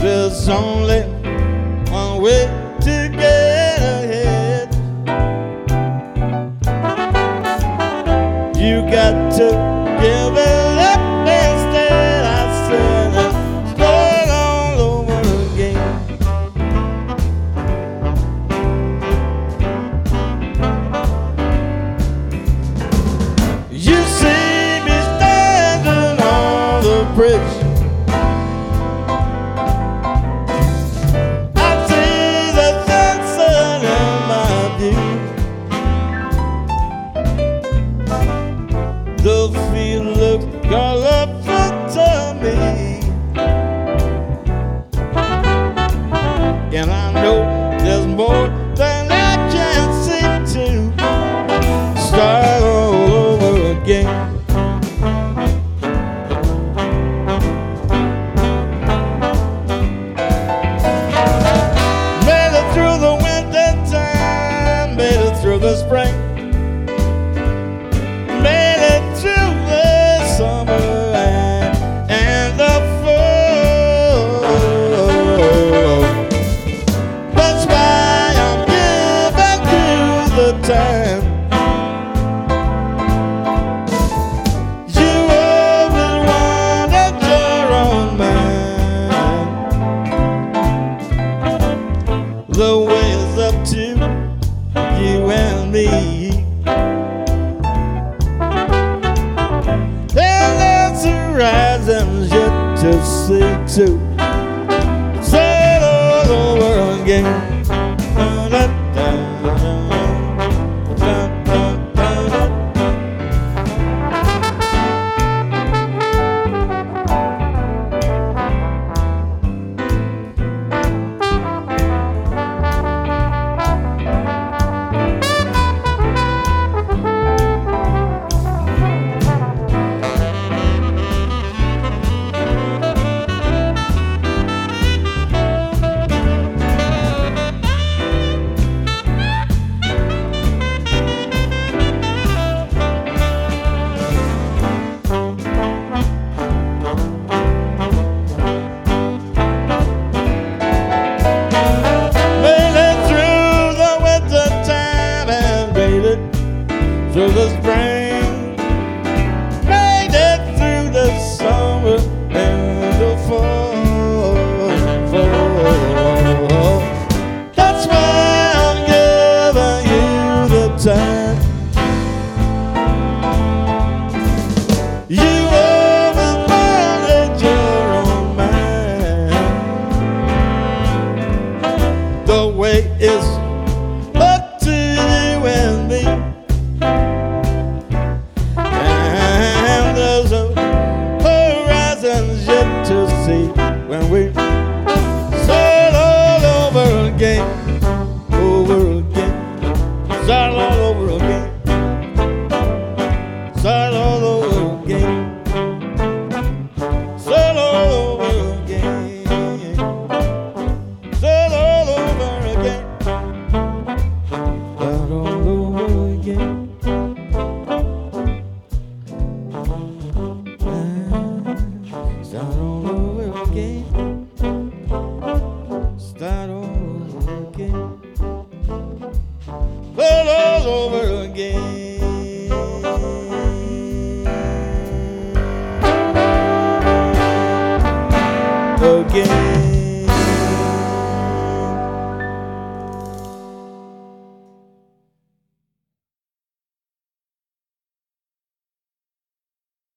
There's only one way to get ahead. You got to give it up instead. I said and start all over again. You see me standing on the bridge. The field looked colorful to me, and I know there's more than I can see to start all over again. Made it through the winter time, made it through the spring. Time. You always wanted your own mind. The way is up to you and me. And there's horizons yet to see too. Start all over again. Through the spring, made it through the summer and the fall. That's why I'm giving you the time. You always wanted your own mind. The way is up to you and me. To see when we start all over again, start all over again, start all over again, start all over again, start all over again, start all over again. Start all over again. Start all over again. Start all over again.